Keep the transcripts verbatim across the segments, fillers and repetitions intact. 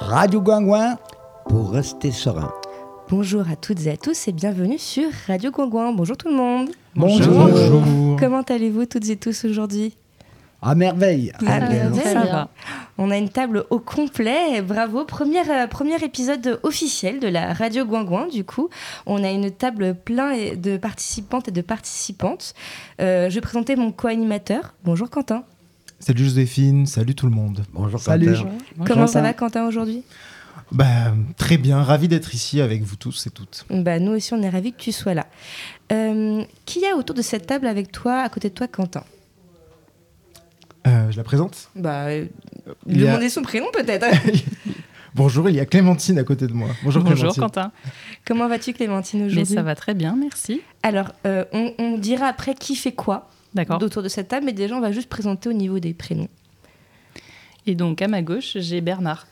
Radio Gouingouin pour rester serein. Bonjour à toutes et à tous et bienvenue sur Radio Gouingouin. Bonjour tout le monde. Bonjour. Bonjour. Comment allez-vous toutes et tous aujourd'hui ? À merveille. À merveille. ça va. On a une table au complet. Bravo. Premier, euh, premier épisode officiel de la Radio Gouingouin. Du coup, on a une table pleine de participantes et de participantes. Euh, je vais présenter mon co-animateur. Bonjour Quentin. Salut Joséphine, salut tout le monde. Bonjour. Salut. Quentin. Comment Quentin. ça va Quentin aujourd'hui ? Bah, très bien, ravi d'être ici avec vous tous et toutes. Bah, nous aussi, on est ravis que tu sois là. Euh, qui y a autour de cette table avec toi, à côté de toi, Quentin ? Euh, je la présente. Bah, euh, Il y a- demandez son prénom peut-être. Bonjour, il y a Clémentine à côté de moi. Bonjour, Bonjour Clémentine. Quentin. Comment vas-tu Clémentine Mais aujourd'hui ? ça va très bien, merci. Alors, euh, on, on dira après qui fait quoi D'accord. autour de cette table, mais déjà, on va juste présenter au niveau des prénoms. Et donc à ma gauche, j'ai Bernard.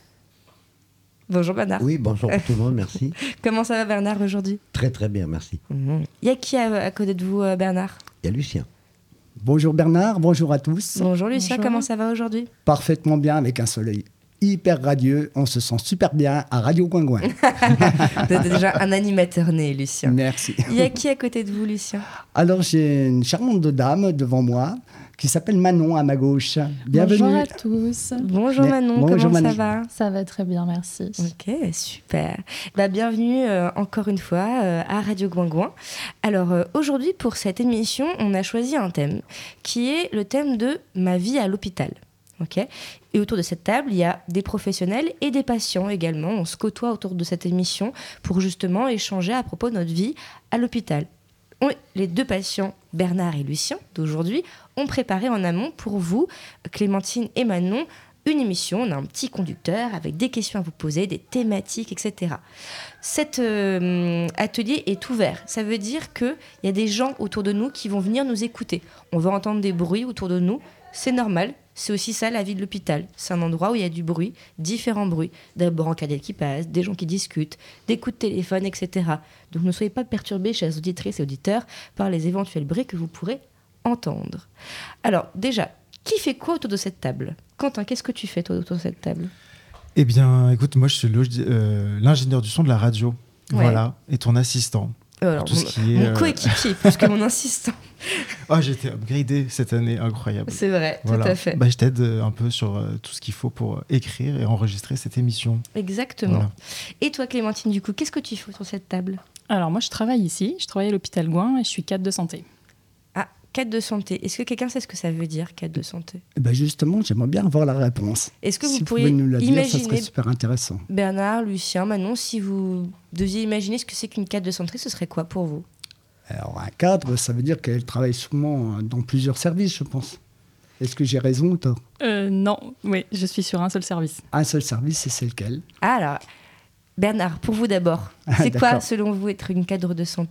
Bonjour Bernard. Oui, bonjour tout le monde, merci. Comment ça va Bernard aujourd'hui ? Très très bien, merci. Il y a qui à, à côté de vous, euh, Bernard ? Il y a Lucien. Bonjour Bernard, bonjour à tous. Bonjour Lucien, Bonjour. comment ça va aujourd'hui ? Parfaitement bien avec un soleil hyper radieux. On se sent super bien à Radio Gouingouin. Vous êtes déjà un animateur né, Lucien. Merci. Il y a qui à côté de vous, Lucien ? Alors j'ai une charmante dame devant moi qui s'appelle Manon à ma gauche. Bienvenue. Bonjour à tous. Bonjour Mais- Manon, bonjour comment Manon. ça va ? Ça va très bien, merci. Ok, super. Bah, bienvenue euh, encore une fois euh, à Radio Gouingouin. Alors euh, aujourd'hui, pour cette émission, on a choisi un thème qui est le thème de ma vie à l'hôpital. Ok. Et autour de cette table, il y a des professionnels et des patients également. On se côtoie autour de cette émission pour justement échanger à propos de notre vie à l'hôpital. On- les deux patients, Bernard et Lucien, d'aujourd'hui, ont préparé en amont pour vous, Clémentine et Manon, une émission. On a un petit conducteur avec des questions à vous poser, des thématiques, et cetera. Cet euh, atelier est ouvert. Ça veut dire qu'il y a des gens autour de nous qui vont venir nous écouter. On va entendre des bruits autour de nous. C'est normal. C'est aussi ça, la vie de l'hôpital. C'est un endroit où il y a du bruit, différents bruits. Des brancardelles qui passent, des gens qui discutent, des coups de téléphone, et cetera. Donc ne soyez pas perturbés, chers auditrices et auditeurs, par les éventuels bruits que vous pourrez entendre. Alors, déjà, qui fait quoi autour de cette table ? Quentin, qu'est-ce que tu fais, toi, autour de cette table ? Eh bien, écoute, moi je suis log- euh, l'ingénieur du son de la radio. Ouais. Voilà, et ton assistant. Alors, Tout ce mon, qui est, mon euh, coéquipier, plus que mon assistant. Oh, j'ai été upgradé cette année, incroyable. C'est vrai, Voilà. tout à fait. Bah, je t'aide euh, un peu sur euh, tout ce qu'il faut pour euh, écrire et enregistrer cette émission. Exactement. Voilà. Et toi, Clémentine, du coup, qu'est-ce que tu fais autour de cette table ? Alors moi je travaille ici, je travaille à l'hôpital Gouin et je suis cadre de santé. Ah, cadre de santé. Est-ce que quelqu'un sait ce que ça veut dire, cadre de santé ? Eh ben justement, j'aimerais bien avoir la réponse. Est-ce que si vous vous pourriez pouvez nous la dire, ça imaginer, serait super intéressant. Bernard, Lucien, Manon, si vous deviez imaginer ce que c'est qu'une cadre de santé, ce serait quoi pour vous ? Alors un cadre, ça veut dire qu'elle travaille souvent dans plusieurs services, je pense. Est-ce que j'ai raison ou tort ? Euh, non, oui, je suis sur un seul service. Un seul service, et c'est lequel ? Ah, alors, Bernard, pour vous d'abord, c'est quoi, D'accord. selon vous, être une cadre de santé ?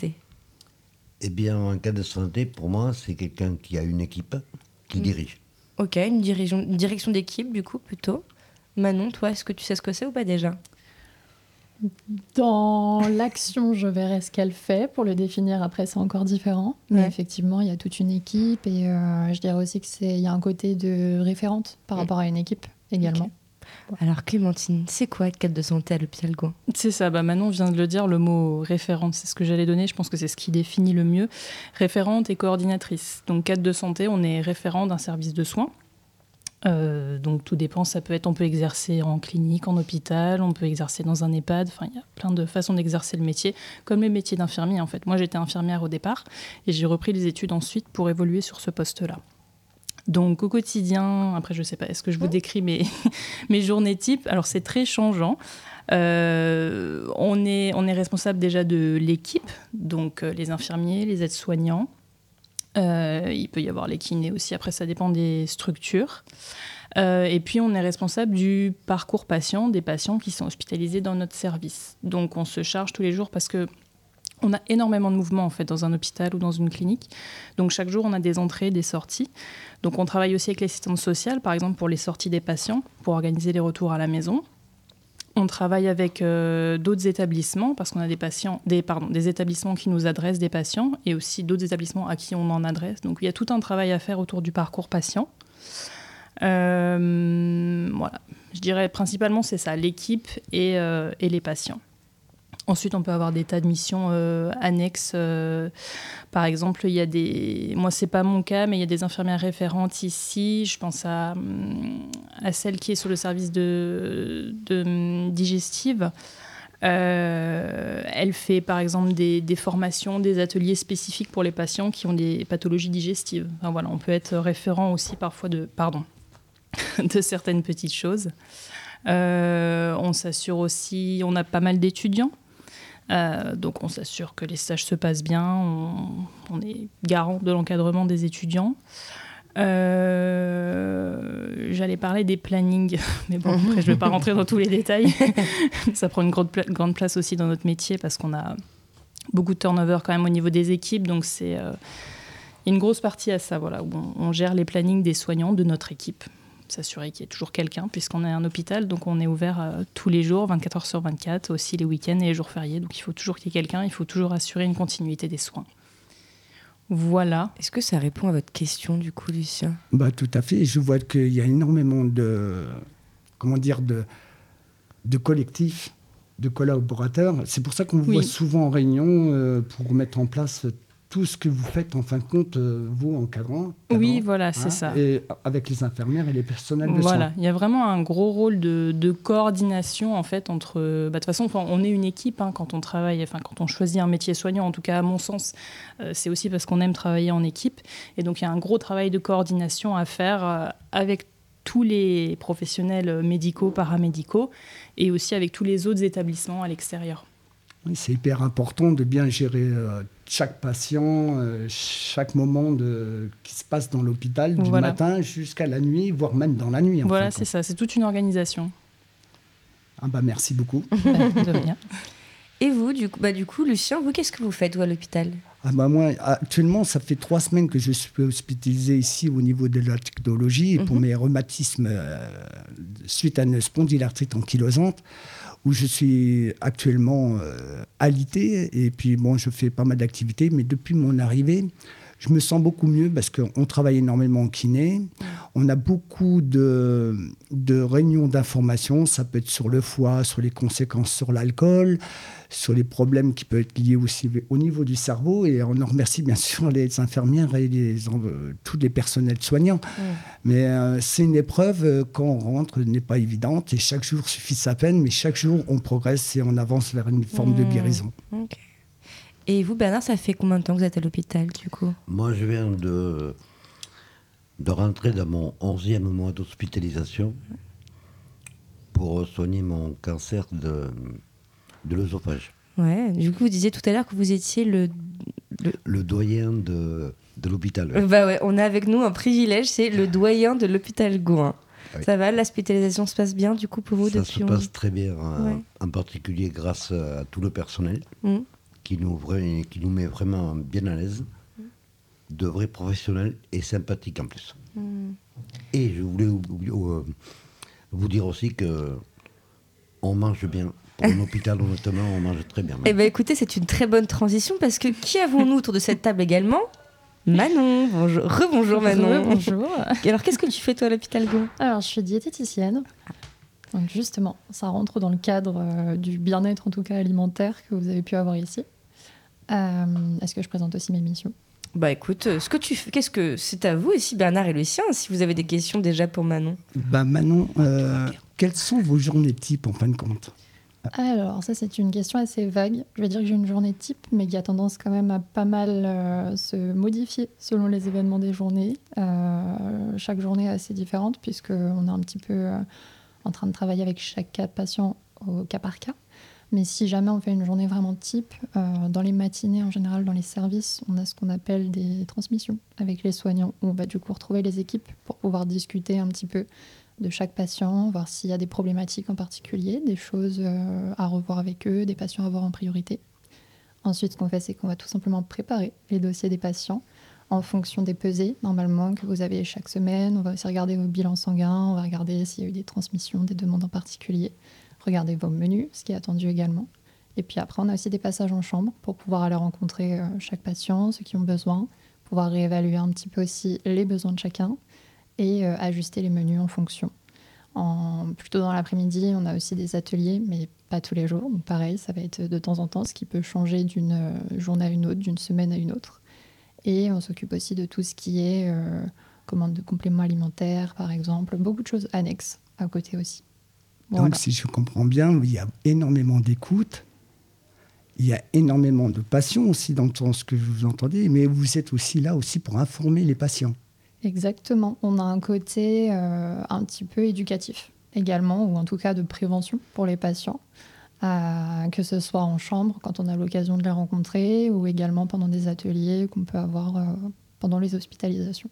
Eh bien, en cas de santé, pour moi, c'est quelqu'un qui a une équipe, qui Mm. dirige. Ok, une direction, une direction d'équipe, du coup, plutôt. Manon, toi, est-ce que tu sais ce que c'est ou pas déjà ? Dans l'action, je verrai ce qu'elle fait. Pour le définir, après, c'est encore différent. Mais Ouais. effectivement, il y a toute une équipe. Et euh, je dirais aussi qu'il y a un côté de référente par Mm. rapport à une équipe également. Alors, Clémentine, c'est quoi être cadre de santé à l'hôpital Gouin ? C'est ça, bah Manon vient de le dire, le mot référente, c'est ce que j'allais donner, je pense que c'est ce qui définit le mieux. Référente et coordinatrice. Donc cadre de santé, on est référent d'un service de soins. Euh, donc tout dépend, ça peut être, on peut exercer en clinique, en hôpital, on peut exercer dans un EHPAD, enfin il y a plein de façons d'exercer le métier, comme les métiers d'infirmier en fait. Moi j'étais infirmière au départ et j'ai repris les études ensuite pour évoluer sur ce poste-là. Donc au quotidien, après je sais pas, est-ce que je vous décris mes, mes journées types ? Alors c'est très changeant. Euh, on est, on est responsable déjà de l'équipe, donc euh, les infirmiers, les aides-soignants. Euh, il peut y avoir les kinés aussi, après ça dépend des structures. Euh, et puis on est responsable du parcours patient, des patients qui sont hospitalisés dans notre service. Donc on se charge tous les jours parce que on a énormément de mouvements en fait dans un hôpital ou dans une clinique. Donc chaque jour on a des entrées, des sorties. Donc on travaille aussi avec l'assistante sociale, par exemple pour les sorties des patients, pour organiser les retours à la maison. On travaille avec euh, d'autres établissements parce qu'on a des patients, des, pardon, des établissements qui nous adressent des patients et aussi d'autres établissements à qui on en adresse. Donc il y a tout un travail à faire autour du parcours patient. Euh, voilà. Je dirais principalement c'est ça, l'équipe et, euh, et les patients. Ensuite, on peut avoir des tas de missions euh, annexes. Euh, par exemple, il y a des... Moi, ce n'est pas mon cas, mais il y a des infirmières référentes ici. Je pense à, à celle qui est sur le service de, de digestive. Euh, elle fait, par exemple, des, des formations, des ateliers spécifiques pour les patients qui ont des pathologies digestives. Enfin, voilà, on peut être référent aussi parfois de, pardon, de certaines petites choses. Euh, on s'assure aussi... On a pas mal d'étudiants. Euh, donc on s'assure que les stages se passent bien, on, on est garant de l'encadrement des étudiants. Euh, j'allais parler des plannings, mais bon, après je ne vais pas rentrer dans tous les détails. Ça prend une grande, pla- grande place aussi dans notre métier parce qu'on a beaucoup de turnover quand même au niveau des équipes, donc c'est euh, une grosse partie à ça, voilà, où on, on gère les plannings des soignants de notre équipe. S'assurer qu'il y ait toujours quelqu'un, puisqu'on est un hôpital, donc on est ouvert euh, tous les jours, vingt-quatre heures sur vingt-quatre, aussi les week-ends et les jours fériés, donc il faut toujours qu'il y ait quelqu'un, il faut toujours assurer une continuité des soins. Voilà. Est-ce que ça répond à votre question, du coup, Lucien ? Bah, tout à fait. Je vois qu'il y a énormément de, comment dire, de, de collectifs, de collaborateurs. C'est pour ça qu'on vous Oui. voit souvent en réunion euh, pour mettre en place tout ce que vous faites, en fin de compte, euh, vous, encadrant. Oui, voilà, c'est ça. Et avec les infirmières et les personnels de Voilà, soins. il y a vraiment un gros rôle de, de coordination, en fait, entre... Bah, de toute façon, enfin, on est une équipe hein, quand on travaille, enfin, quand on choisit un métier soignant, en tout cas, à mon sens, euh, c'est aussi parce qu'on aime travailler en équipe. Et donc, il y a un gros travail de coordination à faire euh, avec tous les professionnels médicaux, paramédicaux, et aussi avec tous les autres établissements à l'extérieur. Oui, c'est hyper important de bien gérer euh, chaque patient, euh, chaque moment de, qui se passe dans l'hôpital, du Voilà. matin jusqu'à la nuit, voire même dans la nuit. En Voilà, fin c'est de compte. ça, c'est toute une organisation. Ah bah, merci beaucoup. De rien. Et vous, du coup, bah, du coup, Lucien, vous, qu'est-ce que vous faites, vous, à l'hôpital ? Ah bah moi, actuellement, ça fait trois semaines que je suis hospitalisé ici au niveau de la technologie et pour Mhm. mes rhumatismes euh, suite à une spondylarthrite ankylosante, où je suis actuellement euh, alité. Et puis, bon, je fais pas mal d'activités, mais depuis mon arrivée, je me sens beaucoup mieux parce qu'on travaille énormément en kiné. On a beaucoup de, de réunions d'information. Ça peut être sur le foie, sur les conséquences sur l'alcool, sur les problèmes qui peuvent être liés aussi au niveau du cerveau. Et on en remercie bien sûr les infirmières et les, euh, tous les personnels soignants. Mmh. Mais euh, c'est une épreuve, euh, quand on rentre, n'est pas évidente. Et chaque jour suffit sa peine, mais chaque jour on progresse et on avance vers une forme de Mmh. guérison. Ok. Et vous, Bernard, ça fait combien de temps que vous êtes à l'hôpital, du coup ? Moi, je viens de, de rentrer dans mon onzième mois d'hospitalisation pour soigner mon cancer de, de l'œsophage. Ouais, du coup, vous disiez tout à l'heure que vous étiez le... le... Le doyen de, de l'hôpital. Euh, Bah ouais, on a avec nous un privilège, c'est le doyen de l'hôpital Gouin. Oui. Ça va, l'hospitalisation se passe bien, du coup, pour vous, Ça depuis se passe très bien, euh, Ouais. en particulier grâce à tout le personnel Mmh. qui, nous, vra- qui nous met vraiment bien à l'aise. De vrais professionnels et sympathiques en plus. Mmh. Et je voulais ou- ou- euh, vous dire aussi que on mange bien. Pour un hôpital, honnêtement, on mange très bien. Eh bien, écoutez, c'est une très bonne transition parce que qui avons-nous autour de cette table également ? Manon, bonjour. Rebonjour Manon. Bonjour. Alors, qu'est-ce que tu fais, toi, à l'hôpital Gouin ? Alors, je suis diététicienne. Donc, justement, ça rentre dans le cadre euh, du bien-être, en tout cas alimentaire, que vous avez pu avoir ici. Euh, Est-ce que je présente aussi mes missions ? Bah écoute, euh, ce que tu fais, qu'est-ce que c'est à vous ici, Bernard et Lucien, si vous avez des questions déjà pour Manon. Bah Manon, euh, quelles sont vos journées types en fin de compte ? Alors, ça, c'est une question assez vague. Je vais dire que j'ai une journée type, mais qui a tendance quand même à pas mal euh, se modifier selon les événements des journées. Euh, chaque journée est assez différente, puisqu'on est un petit peu euh, en train de travailler avec chaque cas de patient au cas par cas. Mais si jamais on fait une journée vraiment type, euh, dans les matinées, en général, dans les services, on a ce qu'on appelle des transmissions avec les soignants, où on va du coup retrouver les équipes pour pouvoir discuter un petit peu de chaque patient, voir s'il y a des problématiques en particulier, des choses euh, à revoir avec eux, des patients à voir en priorité. Ensuite, ce qu'on fait, c'est qu'on va tout simplement préparer les dossiers des patients en fonction des pesées, normalement, que vous avez chaque semaine. On va aussi regarder vos bilans sanguins, on va regarder s'il y a eu des transmissions, des demandes en particulier, regarder vos menus, ce qui est attendu également. Et puis après, on a aussi des passages en chambre pour pouvoir aller rencontrer euh, chaque patient, ceux qui ont besoin, pouvoir réévaluer un petit peu aussi les besoins de chacun et euh, ajuster les menus en fonction. En, plutôt dans l'après-midi, on a aussi des ateliers, mais pas tous les jours. Donc pareil, ça va être de temps en temps, ce qui peut changer d'une euh, journée à une autre, d'une semaine à une autre. Et on s'occupe aussi de tout ce qui est euh, commande de compléments alimentaires, par exemple. Beaucoup de choses annexes à côté aussi. Donc, Voilà. si je comprends bien, il y a énormément d'écoute, il y a énormément de passion aussi dans ce que vous entendez, mais vous êtes aussi là aussi pour informer les patients. Exactement. On a un côté euh, un petit peu éducatif également, ou en tout cas de prévention pour les patients, euh, que ce soit en chambre, quand on a l'occasion de les rencontrer, ou également pendant des ateliers qu'on peut avoir euh, pendant les hospitalisations.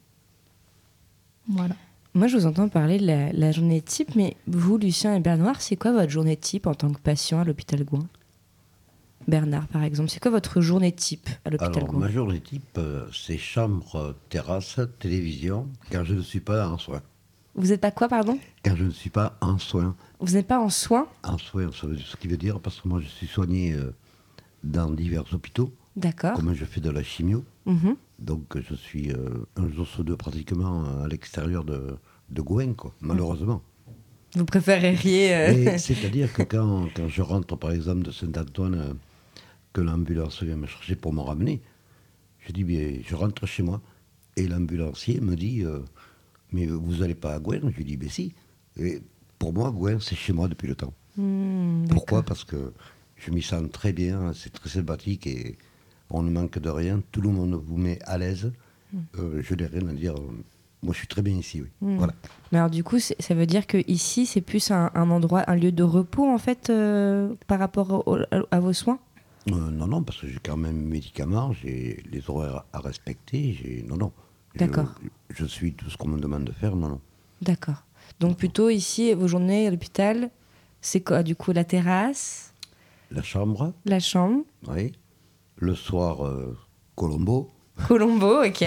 Voilà. Moi, je vous entends parler de la, la journée type, mais vous, Lucien et Bernard, c'est quoi votre journée type en tant que patient à l'hôpital Gouin ? Bernard, par exemple, c'est quoi votre journée type à l'hôpital Alors, Gouin ? ma journée type, euh, c'est chambre, terrasse, télévision, car je ne suis pas en soins. Vous n'êtes pas quoi, pardon ? Car je ne suis pas en soins. Vous n'êtes pas en soins ? En soins, ça veut dire ce qui veut dire, parce que moi, je suis soigné euh, dans divers hôpitaux, D'accord. comme je fais de la chimio. Mhm. Donc, je suis euh, un jour sur deux pratiquement à l'extérieur de, de Gouin, quoi, malheureusement. Vous préféreriez... euh, Mais c'est-à-dire que quand, quand je rentre, par exemple, de Saint-Antoine, euh, que l'ambulance vient me chercher pour me ramener, je dis, bien, je rentre chez moi. Et l'ambulancier me dit, euh, mais vous n'allez pas à Gouin ? Je lui dis, ben si. Et pour moi, Gouin, c'est chez moi depuis le temps. hmm, Pourquoi ? d'accord. Parce que je m'y sens très bien, c'est très sympathique et on ne manque de rien. Tout le monde vous met à l'aise. Euh, je n'ai rien à dire. Moi, je suis très bien ici, oui. Hmm. Voilà. Mais alors du coup, c'est- ça veut dire que ici, c'est plus un, un endroit, un lieu de repos en fait, euh, par rapport au- à vos soins ? Euh, non, non, parce que j'ai quand même mes médicaments, j'ai les horaires à respecter. J'ai... Non, non. Je- D'accord. Je, suis tout ce qu'on me demande de faire, non, non. D'accord. Donc plutôt ici, vos journées à l'hôpital, c'est quoi du coup ? La terrasse, La chambre, la chambre, oui. Le soir, euh, Colombo, Colombo, ok.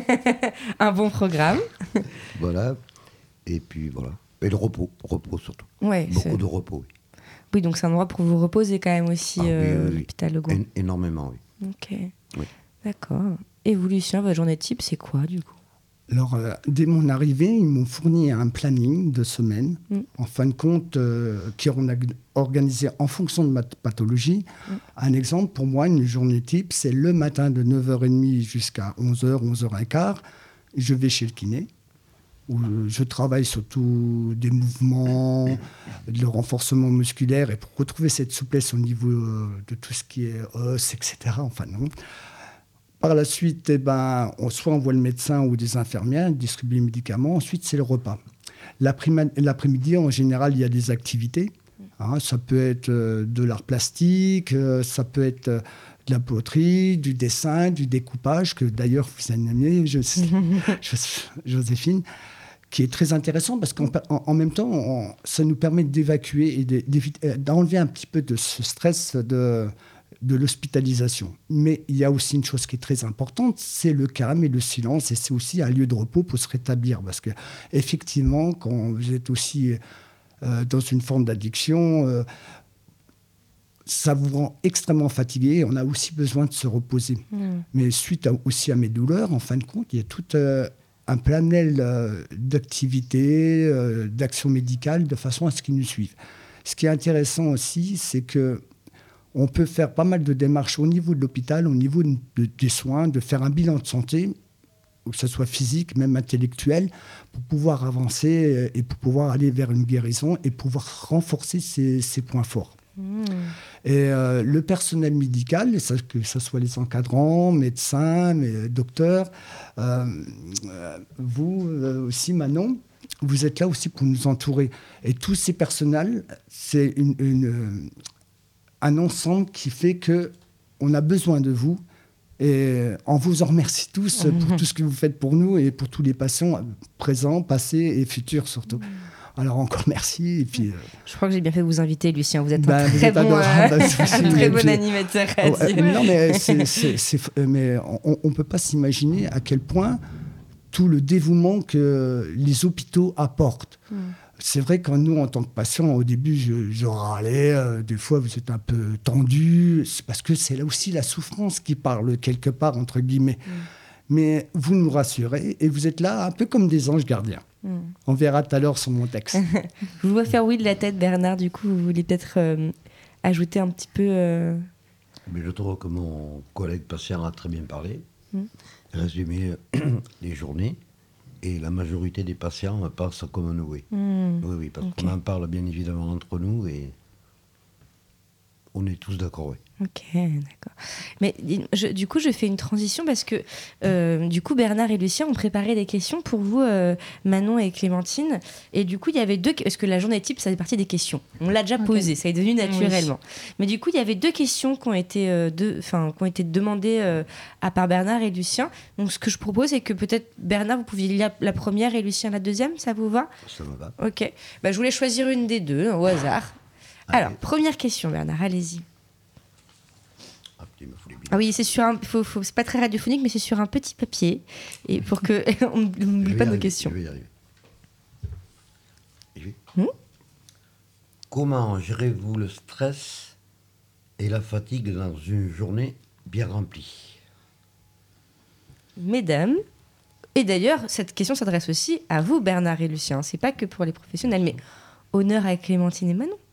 Un bon programme. voilà. Et puis voilà. Et le repos, repos surtout. Ouais, Beaucoup c'est- de repos, oui. Oui, donc c'est un endroit pour vous reposer quand même aussi, Ah oui, euh, oui, oui. l'hôpital Le Gouin. É- énormément, oui. Ok. Oui. D'accord. Et vous, Lucien, votre journée type, c'est quoi du coup ? Alors, euh, dès mon arrivée, ils m'ont fourni un planning de semaine, Mm. en fin de compte, euh, qui est organisé en fonction de ma pathologie. Mm. Un exemple, pour moi, une journée type, c'est le matin de neuf heures trente jusqu'à onze heures, onze heures quinze. Je vais chez le kiné, où je travaille surtout des mouvements, le renforcement musculaire, et pour retrouver cette souplesse au niveau euh, de tout ce qui est os, et cetera. Enfin, non. Par la suite, eh ben, on, soit on voit le médecin ou des infirmières, ils distribuent les médicaments. Ensuite, c'est le repas. L'après- L'après-midi, en général, il y a des activités. Hein, ça peut être euh, de l'art plastique, euh, ça peut être euh, de la poterie, du dessin, du découpage, que d'ailleurs vous animez, je, je- Joséphine, qui est très intéressant parce qu'en en, en même temps, on- ça nous permet d'évacuer et de- d'éviter- d'enlever un petit peu de ce stress de de l'hospitalisation. Mais il y a aussi une chose qui est très importante, c'est le calme et le silence, et c'est aussi un lieu de repos pour se rétablir, parce que effectivement, quand vous êtes aussi euh, dans une forme d'addiction, euh, ça vous rend extrêmement fatigué, et on a aussi besoin de se reposer. Hmm. Mais suite à- aussi à mes douleurs, en fin de compte, il y a tout euh, un panel euh, d'activités, euh, d'actions médicales, de façon à ce qu'ils nous suivent. Ce qui est intéressant aussi, c'est que on peut faire pas mal de démarches au niveau de l'hôpital, au niveau de- de- des soins, de faire un bilan de santé, que ce soit physique, même intellectuel, pour pouvoir avancer et pour pouvoir aller vers une guérison et pouvoir renforcer ses, ses points forts. Hmm. Et euh, le personnel médical, ça- que ce soit les encadrants, médecins, mais, docteurs, euh, euh, vous euh, aussi, Manon, vous êtes là aussi pour nous entourer. Et tous ces personnels, c'est une, une, euh, un ensemble qui fait qu'on a besoin de vous. Et on vous en remercie tous pour tout ce que vous faites pour nous et pour tous les patients présents, passés et futurs surtout. Alors encore merci. Et puis, euh, Je crois que j'ai bien fait de vous inviter, Lucien. Vous êtes Bah, un vous très êtes bon, adorable, euh, aussi, un très et bon puis- animateur oh, euh, radio. non, mais, c'est- c'est- c'est- mais on ne peut pas s'imaginer à quel point tout le dévouement que les hôpitaux apportent. Mm. C'est vrai que nous, en tant que patients, au début, je, je râlais. euh, des fois, vous êtes un peu tendu. C'est parce que c'est là aussi la souffrance qui parle, quelque part, entre guillemets. Mm. Mais vous nous rassurez et vous êtes là un peu comme des anges gardiens. Mm. On verra tout à l'heure sur mon texte. Je vous vois faire oui de la tête, Bernard. Du coup, vous voulez peut-être euh, ajouter un petit peu... Euh... Mais je trouve que mon collègue patient a très bien parlé, Mm. résumé les journées, et la majorité des patients pensent comme nous. Oui, Mm. oui, oui parce Ok. qu'on en parle bien évidemment entre nous, et on est tous d'accord, oui. Ok, d'accord. Mais je, du coup, je fais une transition parce que euh, du coup, Bernard et Lucien ont préparé des questions pour vous, euh, Manon et Clémentine. Et du coup, il y avait deux... Parce que la journée type, ça fait partie des questions. On l'a déjà Ok. posé, ça est devenu naturellement. Mais du coup, il y avait deux questions qui ont été, euh, deux, enfin, qui ont été demandées euh, à part Bernard et Lucien. Donc, ce que je propose, c'est que peut-être, Bernard, vous pouviez lire la première et Lucien la deuxième, ça vous va ? Ça me va. Ok. Bah, je voulais choisir une des deux, au hasard. Allez. Alors, première question, Bernard, allez-y. Ah, putain, il me fout les billes. Ah oui, c'est sur un, faut, faut, c'est pas très radiophonique, mais c'est sur un petit papier, et pour que on Je n'oublie vais pas y nos arriver, questions. Je vais y arriver. J'y vais. Hmm Comment gérez-vous le stress et la fatigue dans une journée bien remplie? Mesdames, et d'ailleurs, cette question s'adresse aussi à vous, Bernard et Lucien. C'est pas que pour les professionnels, mais honneur à Clémentine et Manon.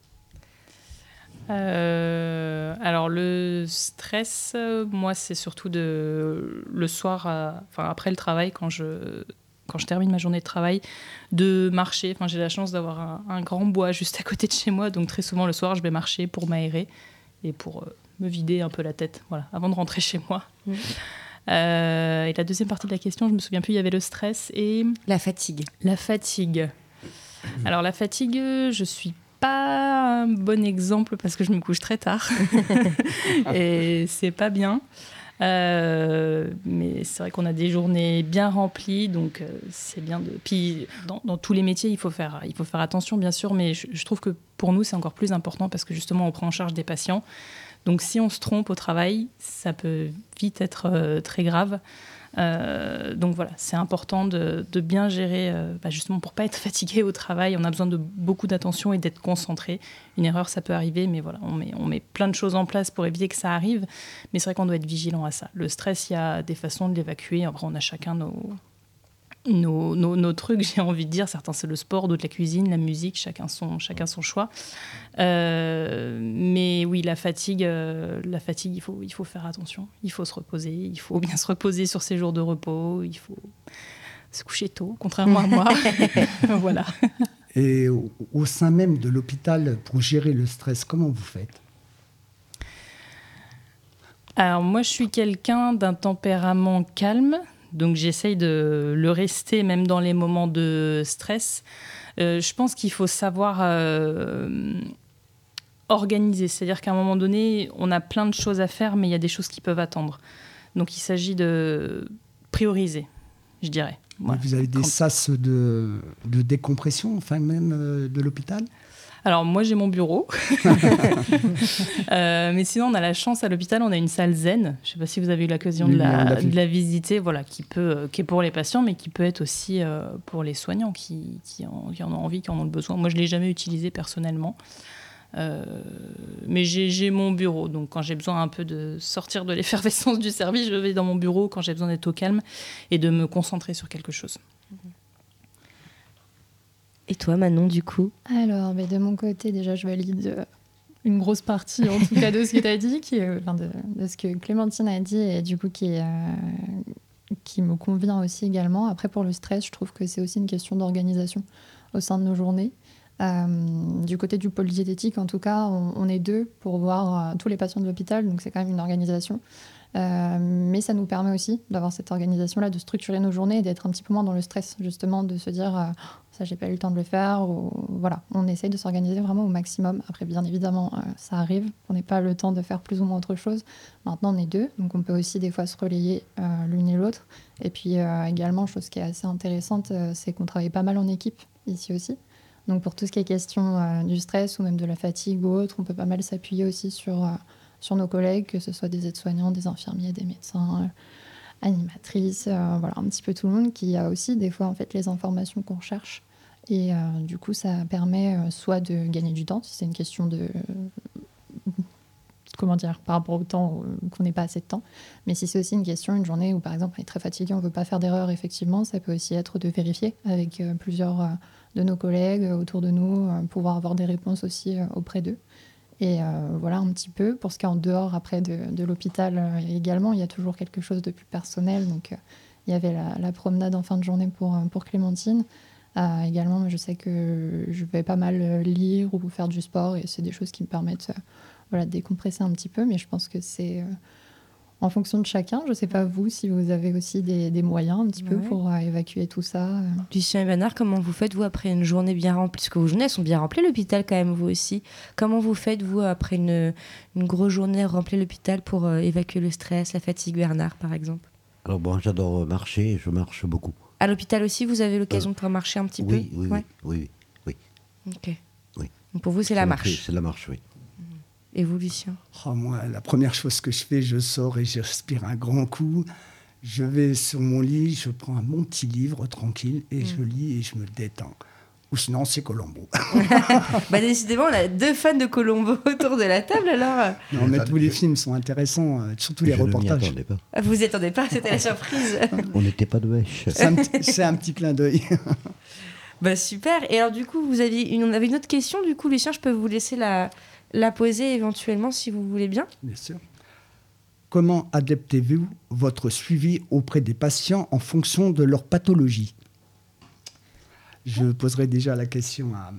Euh, alors le stress, euh, moi c'est surtout de le soir, à- enfin après le travail, quand je quand je termine ma journée de travail, de marcher. Enfin j'ai la chance d'avoir un, un grand bois juste à côté de chez moi, donc très souvent le soir je vais marcher pour m'aérer et pour euh, me vider un peu la tête, voilà, avant de rentrer chez moi. Mmh. Euh, et la deuxième partie de la question, je me souviens plus, il y avait le stress et La fatigue. la fatigue. Alors la fatigue, je suis pas un bon exemple parce que je me couche très tard et c'est pas bien. Euh, mais c'est vrai qu'on a des journées bien remplies, donc euh, c'est bien de. Puis dans, dans tous les métiers, il faut faire, il faut faire attention, bien sûr, mais je, je trouve que pour nous, c'est encore plus important parce que justement, on prend en charge des patients. Donc si on se trompe au travail, ça peut vite être euh, très grave. Euh, donc voilà, c'est important de, de bien gérer, euh, bah justement pour pas être fatigué au travail. On a besoin de beaucoup d'attention et d'être concentré. Une erreur, ça peut arriver, mais voilà, on met, on met plein de choses en place pour éviter que ça arrive. Mais c'est vrai qu'on doit être vigilant à ça. Le stress, il y a des façons de l'évacuer. Après, on a chacun nos, nos, nos, nos trucs, j'ai envie de dire. Certains, c'est le sport, d'autres la cuisine, la musique, chacun son, chacun son choix. Euh, mais oui, la fatigue, euh, la fatigue, il faut, il faut faire attention. Il faut se reposer, il faut bien se reposer sur ses jours de repos, il faut se coucher tôt, contrairement à moi. Voilà. Et au, au sein même de l'hôpital, pour gérer le stress, comment vous faites? Alors moi, je suis quelqu'un d'un tempérament calme, donc j'essaye de le rester même dans les moments de stress. Euh, je pense qu'il faut savoir euh, organiser, c'est-à-dire qu'à un moment donné, on a plein de choses à faire, mais il y a des choses qui peuvent attendre. Donc il s'agit de prioriser, je dirais. Voilà. Vous avez des Quand... sas de, de décompression, enfin même euh, de l'hôpital? Alors moi j'ai mon bureau, euh, mais sinon on a la chance à l'hôpital, on a une salle zen. Je ne sais pas si vous avez eu l'occasion Oui, de, la, oui, de la visiter, voilà, qui peut, euh, qui est pour les patients, mais qui peut être aussi euh, pour les soignants qui, qui, en, qui en ont envie, qui en ont le besoin. Moi je l'ai jamais utilisé personnellement, euh, mais j'ai, j'ai mon bureau. Donc quand j'ai besoin un peu de sortir de l'effervescence du service, je vais dans mon bureau quand j'ai besoin d'être au calme et de me concentrer sur quelque chose. Et toi, Manon, du coup? Alors, mais de mon côté, déjà, je valide euh, une grosse partie, en tout cas, de ce que tu as dit, qui, euh, enfin, de, de ce que Clémentine a dit, et du coup, qui, euh, qui me convient aussi également. Après, pour le stress, je trouve que c'est aussi une question d'organisation au sein de nos journées. Euh, du côté du pôle diététique, en tout cas, on, on est deux pour voir euh, tous les patients de l'hôpital, donc c'est quand même une organisation. Euh, mais ça nous permet aussi d'avoir cette organisation-là, de structurer nos journées et d'être un petit peu moins dans le stress, justement, de se dire euh, ça, j'ai pas eu le temps de le faire. Ou, voilà, on essaye de s'organiser vraiment au maximum. Après, bien évidemment, euh, ça arrive qu'on n'ait pas le temps de faire plus ou moins autre chose. Maintenant, on est deux, donc on peut aussi des fois se relayer euh, l'une et l'autre. Et puis euh, également, chose qui est assez intéressante, euh, c'est qu'on travaille pas mal en équipe ici aussi. Donc pour tout ce qui est question euh, du stress ou même de la fatigue ou autre, on peut pas mal s'appuyer aussi sur... Euh, sur nos collègues, que ce soit des aides-soignants, des infirmiers, des médecins, euh, animatrices, euh, voilà, un petit peu tout le monde qui a aussi des fois en fait les informations qu'on recherche. Et euh, du coup, ça permet euh, soit de gagner du temps, si c'est une question de comment dire, par rapport au temps euh, qu'on n'ait pas assez de temps. Mais si c'est aussi une question, une journée où par exemple on est très fatigué, on ne veut pas faire d'erreur, effectivement, ça peut aussi être de vérifier avec euh, plusieurs euh, de nos collègues euh, autour de nous, euh, pouvoir avoir des réponses aussi euh, auprès d'eux. Et euh, voilà un petit peu. Pour ce qui est en dehors après de, de l'hôpital euh, également, il y a toujours quelque chose de plus personnel. Donc euh, il y avait la, la promenade en fin de journée pour, pour Clémentine. Euh, également, je sais que je vais pas mal lire ou faire du sport et c'est des choses qui me permettent euh, voilà, de décompresser un petit peu. Mais je pense que c'est euh, en fonction de chacun. Je sais pas vous si vous avez aussi des, des moyens un petit ouais. peu pour euh, évacuer tout ça. Euh. Lucien et Bernard, comment vous faites vous après une journée bien remplie? Parce que vos journées elles sont bien remplies, l'hôpital quand même, vous aussi. Comment vous faites vous après une, une grosse journée remplie l'hôpital pour euh, évacuer le stress, la fatigue, Bernard par exemple? Alors bon, j'adore marcher, je marche beaucoup. À l'hôpital aussi, vous avez l'occasion euh, de pouvoir marcher un petit oui, peu oui, ouais. oui, oui, oui. Ok. Oui. Donc pour vous, c'est la marche. C'est la marche, oui. Et vous, Lucien? Oh, moi, la première chose que je fais, je sors et je respire un grand coup. Je vais sur mon lit, je prends mon petit livre tranquille et mmh. je lis et je me détends. Ou sinon, c'est Colombo. bah, décidément, on a deux fans de Colombo autour de la table, alors. Non, mais tous les films sont intéressants, surtout les je reportages. Ne m'y attendais pas. Vous n'y attendez pas, c'était la surprise. On n'était pas de bêche. C'est un, c'est un petit clin d'œil. Bah, super. Et alors, du coup, vous aviez une, on avait une autre question. Du coup, Lucien, je peux vous laisser la, la poser éventuellement, si vous voulez bien. Bien sûr. Comment adaptez-vous votre suivi auprès des patients en fonction de leur pathologie ? Je poserai déjà la question à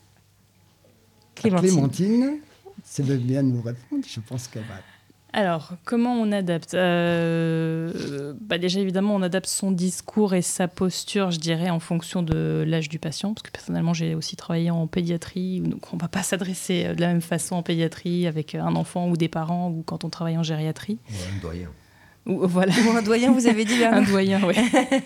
Clémentine. À Clémentine. Si elle veut bien nous répondre, je pense qu'elle va. Alors, comment on adapte euh, bah Déjà, évidemment, on adapte son discours et sa posture, je dirais, en fonction de l'âge du patient. Parce que personnellement, j'ai aussi travaillé en pédiatrie. Donc, on ne va pas s'adresser de la même façon en pédiatrie avec un enfant ou des parents ou quand on travaille en gériatrie. Ou un doyen. Ou, voilà. Ou un doyen, vous avez dit, Bernard. Un doyen, oui.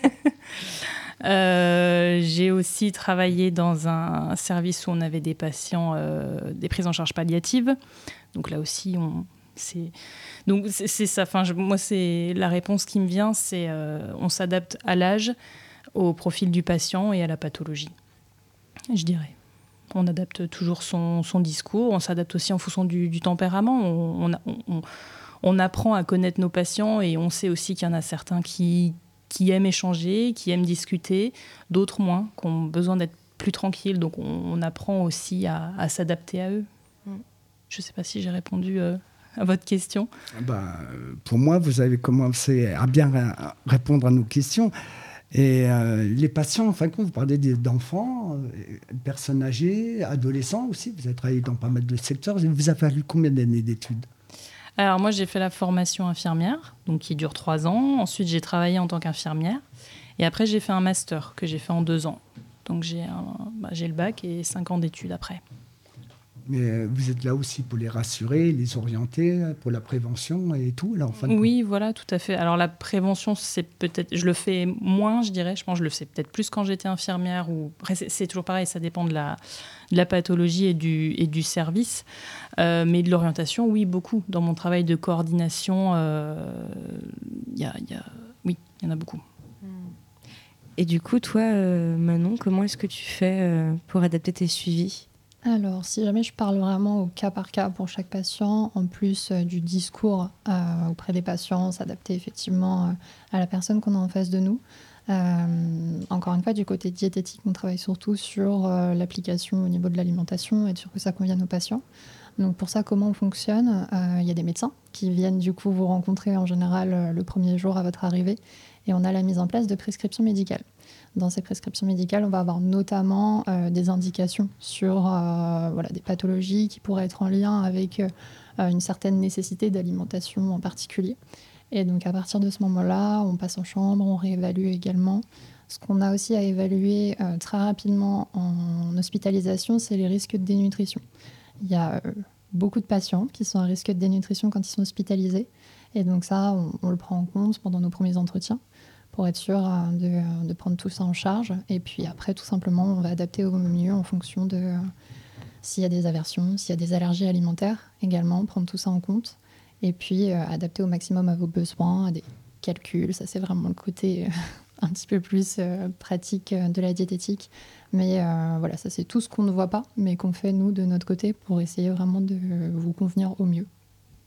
Euh, j'ai aussi travaillé dans un service où on avait des patients, euh, des prises en charge palliatives. Donc là aussi, on, c'est, donc c'est, c'est ça. Enfin, je, moi, c'est la réponse qui me vient, c'est euh, on s'adapte à l'âge, au profil du patient et à la pathologie. Je dirais. On adapte toujours son, son discours. On s'adapte aussi en fonction du, du tempérament. On, on, on, on apprend à connaître nos patients et on sait aussi qu'il y en a certains qui qui aiment échanger, qui aiment discuter, d'autres moins, qui ont besoin d'être plus tranquilles. Donc, on, on apprend aussi à, à s'adapter à eux. Mm. Je ne sais pas si j'ai répondu euh, à votre question. Ben, pour moi, vous avez commencé à bien r- répondre à nos questions. Et euh, les patients, en fin de compte, vous parlez d'enfants, euh, personnes âgées, adolescents aussi. Vous avez travaillé dans pas mal de secteurs. Vous avez fallu combien d'années d'études ? Alors moi, j'ai fait la formation infirmière, donc qui dure trois ans. Ensuite, j'ai travaillé en tant qu'infirmière. Et après, j'ai fait un master que j'ai fait en deux ans. Donc j'ai, un, bah, j'ai le bac et cinq ans d'études après. Mais vous êtes là aussi pour les rassurer, les orienter, pour la prévention et tout, là, en fin de Oui, compte. voilà, tout à fait. Alors la prévention, c'est peut-être, je le fais moins, je dirais. Je pense que je le fais peut-être plus quand j'étais infirmière. Ou après, c'est, c'est toujours pareil, ça dépend de la, de la pathologie et du, et du service. Euh, mais de l'orientation, oui, beaucoup. Dans mon travail de coordination, euh, y a, y a, oui, il y en a beaucoup. Et du coup, toi, euh, Manon, comment est-ce que tu fais euh, pour adapter tes suivis ? Alors, si jamais je parle vraiment au cas par cas pour chaque patient, en plus euh, du discours euh, auprès des patients, s'adapter effectivement euh, à la personne qu'on a en face de nous. Euh, encore une fois, du côté diététique, on travaille surtout sur euh, l'application au niveau de l'alimentation, être sûr que ça convienne aux patients. Donc pour ça, comment on fonctionne ? euh, Il y a des médecins qui viennent du coup vous rencontrer en général euh, le premier jour à votre arrivée et on a la mise en place de prescriptions médicales. Dans ces prescriptions médicales, on va avoir notamment euh, des indications sur euh, voilà, des pathologies qui pourraient être en lien avec euh, une certaine nécessité d'alimentation en particulier. Et donc à partir de ce moment-là, on passe en chambre, on réévalue également. Ce qu'on a aussi à évaluer euh, très rapidement en hospitalisation, c'est les risques de dénutrition. Il y a euh, beaucoup de patients qui sont à risque de dénutrition quand ils sont hospitalisés. Et donc ça, on, on le prend en compte pendant nos premiers entretiens, pour être sûr de, de prendre tout ça en charge. Et puis après, tout simplement, on va adapter au mieux en fonction de euh, s'il y a des aversions, s'il y a des allergies alimentaires également, prendre tout ça en compte. Et puis euh, adapter au maximum à vos besoins, à des calculs. Ça, c'est vraiment le côté euh, un petit peu plus euh, pratique de la diététique. Mais euh, voilà, ça, c'est tout ce qu'on ne voit pas, mais qu'on fait, nous, de notre côté, pour essayer vraiment de vous convenir au mieux.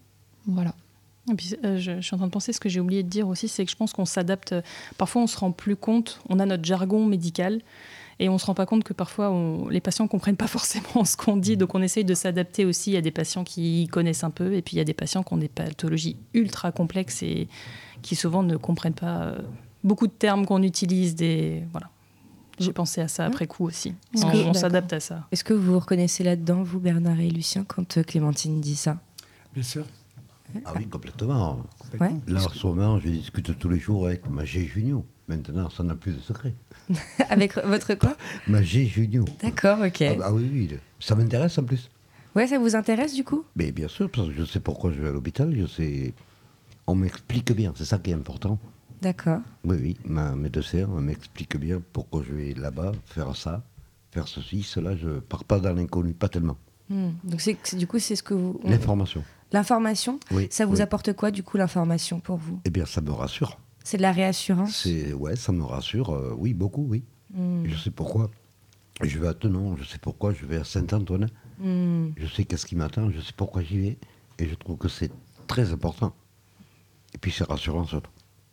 Voilà. Et puis, euh, je, je suis en train de penser, ce que j'ai oublié de dire aussi, c'est que je pense qu'on s'adapte. euh, Parfois, on se rend plus compte, on a notre jargon médical, et on se rend pas compte que parfois, on- les patients comprennent pas forcément ce qu'on dit. Donc, on essaye de s'adapter aussi. Il y a des patients qui connaissent un peu, et puis il y a des patients qui ont des pathologies ultra complexes et qui souvent ne comprennent pas euh, beaucoup de termes qu'on utilise. Des... Voilà. J'ai pensé à ça après coup aussi. Est-ce On, que- on d'accord. s'adapte à ça. Est-ce que vous vous reconnaissez là-dedans, vous, Bernard et Lucien, quand euh, Clémentine dit ça? Bien sûr. Ah oui, complètement. complètement. Là, en ce moment, je discute tous les jours avec Magé Junio. Maintenant, ça n'a plus de secret. Avec votre quoi? Magé Junio. D'accord, ok. Ah, bah oui, oui, ça m'intéresse en plus. Ouais, ça vous intéresse du coup? Mais bien sûr, parce que je sais pourquoi je vais à l'hôpital, je sais... On m'explique bien, c'est ça qui est important. D'accord. Oui, oui, ma médecin m'explique bien pourquoi je vais là-bas, faire ça, faire ceci, cela, je pars pas dans l'inconnu, pas tellement. Hmm. Donc c'est, c'est- du coup, c'est ce que vous... on- L'information, L'information, oui. ça vous oui. apporte quoi du coup, l'information, pour vous? Eh bien, ça me rassure. C'est de la réassurance? C'est, ouais, ça me rassure, euh, oui, beaucoup, oui. Hmm. Je sais pourquoi. Je vais à Tenon, je sais pourquoi je vais à Saint-Antoine. Hmm. Je sais qu'est-ce qui m'attend, je sais pourquoi j'y vais. Et je trouve que c'est très important. Et puis c'est rassurant surtout.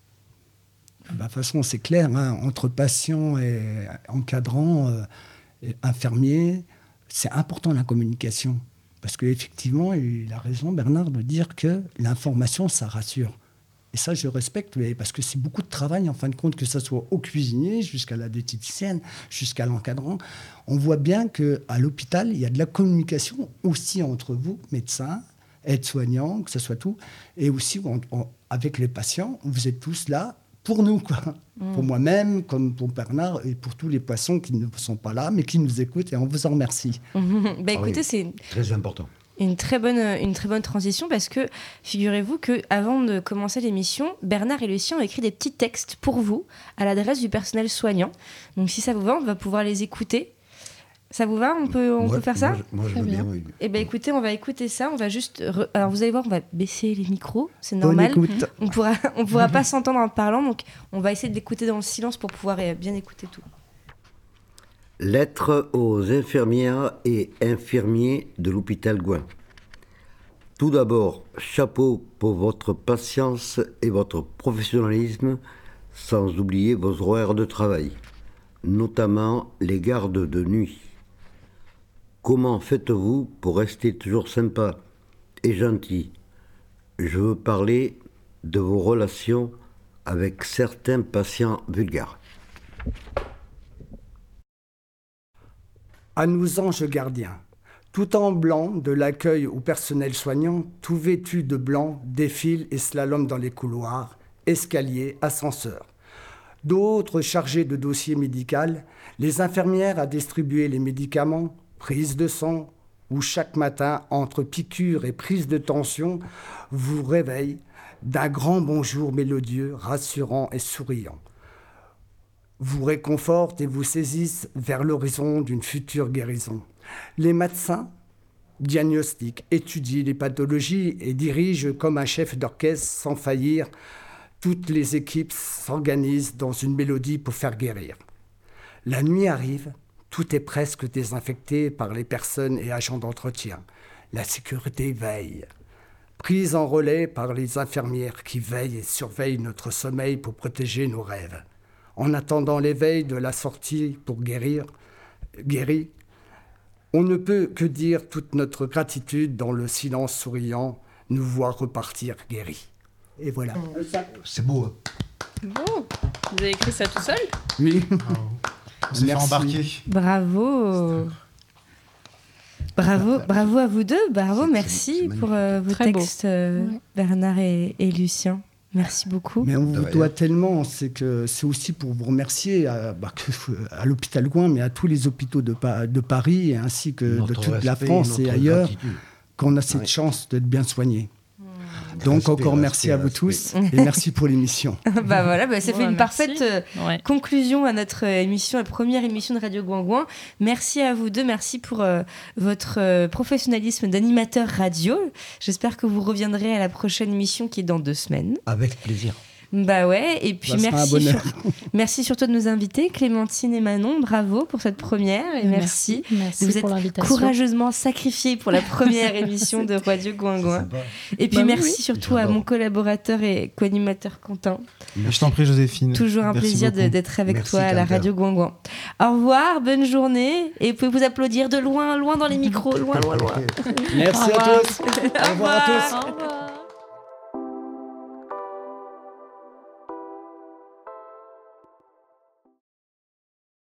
Bah, de toute façon, c'est clair, hein, entre patients et encadrants, euh, et infirmiers, c'est important la communication. Parce qu'effectivement, il a raison, Bernard, de dire que l'information, ça rassure. Et ça, je respecte, mais parce que c'est beaucoup de travail, en fin de compte, que ce soit au cuisinier, jusqu'à la diététicienne, jusqu'à l'encadrant. On voit bien qu'à l'hôpital, il y a de la communication aussi entre vous, médecins, aides-soignants, que ce soit tout, et aussi en- en- avec les patients. Vous êtes tous là pour nous, quoi. Mm. Pour moi-même, comme pour Bernard, et pour tous les poissons qui ne sont pas là, mais qui nous écoutent, et on vous en remercie. bah Ah écoutez, oui. c'est Très important. une très bonne, une très bonne transition parce que figurez-vous que avant de commencer l'émission, Bernard et Lucien ont écrit des petits textes pour vous à l'adresse du personnel soignant. Donc si ça vous va, on va pouvoir les écouter. Ça vous va? On peut, on Moi, peut faire ça? Moi, je, moi, je Très veux bien, bien. oui. Eh bien écoutez, on va écouter ça. On va juste. re- Alors vous allez voir, on va baisser les micros, c'est Bonne normal. écoute. On pourra, on pourra pas s'entendre en parlant, donc on va essayer d'écouter dans le silence pour pouvoir euh, bien écouter tout. Lettre aux infirmières et infirmiers de l'hôpital Gouin. Tout d'abord, chapeau pour votre patience et votre professionnalisme, sans oublier vos horaires de travail, notamment les gardes de nuit. Comment faites-vous pour rester toujours sympa et gentil? Je veux parler de vos relations avec certains patients vulgaires. À nous anges gardiens, tout en blanc, de l'accueil au personnel soignant, tout vêtu de blanc, défilent et slalom dans les couloirs, escaliers, ascenseurs. D'autres chargés de dossiers médicaux, les infirmières à distribuer les médicaments, prise de sang, où chaque matin, entre piqûres et prise de tension, vous réveillent d'un grand bonjour mélodieux, rassurant et souriant. Vous réconfortent et vous saisissent vers l'horizon d'une future guérison. Les médecins diagnostiquent, étudient les pathologies et dirigent comme un chef d'orchestre sans faillir. Toutes les équipes s'organisent dans une mélodie pour faire guérir. La nuit arrive, tout est presque désinfecté par les personnes et agents d'entretien. La sécurité veille. Prise en relais par les infirmières qui veillent et surveillent notre sommeil pour protéger nos rêves. En attendant l'éveil de la sortie pour guérir, guérir, on ne peut que dire toute notre gratitude dans le silence souriant, nous voir repartir guéris. Et voilà. C'est beau, hein? Bon, vous avez écrit ça tout seul? Oui. On s'est fait Merci. embarquer. Bravo. Bravo, bravo à vous deux. Bravo, C'est- merci c'est- c'est pour euh, vos Très beau. textes, euh, Ouais. Bernard et, et Lucien. Merci beaucoup. Mais on De vous rien. doit tellement, c'est que c'est aussi pour vous remercier à, bah, que- à l'hôpital Gouin, mais à tous les hôpitaux de, Pa- de Paris, ainsi que de Notre toute la respect, France et notre ailleurs, gratitude. qu'on a cette Ouais. chance d'être bien soignés. Donc Respect, encore respect, merci à vous respect. tous et merci pour l'émission. bah voilà, bah, ça Ouais, fait une merci. parfaite euh, Ouais. conclusion à notre euh, émission, la première émission de Radio Gouin-Gouin. Merci à vous deux, merci pour euh, votre euh, professionnalisme d'animateur radio. J'espère que vous reviendrez à la prochaine émission qui est dans deux semaines. Avec plaisir. Bah ouais, et puis Ça sera un merci, bonheur. sur- merci surtout de nous inviter, Clémentine et Manon, bravo pour cette première et merci. Merci Vous pour êtes l'invitation. courageusement sacrifiés pour la première émission de Radio Gouingouin. Et puis Bah oui, merci oui. surtout à J'adore. mon collaborateur et co-animateur Quentin. Je t'en prie, Joséphine. Toujours un Merci plaisir de- beaucoup. d'être avec Merci, toi à la Quentin. Radio Gouingouin. Au revoir, bonne journée et vous pouvez vous applaudir de loin, loin dans les micros, loin, loin, loin. Merci Au à revoir. tous. Au revoir à tous. Au revoir.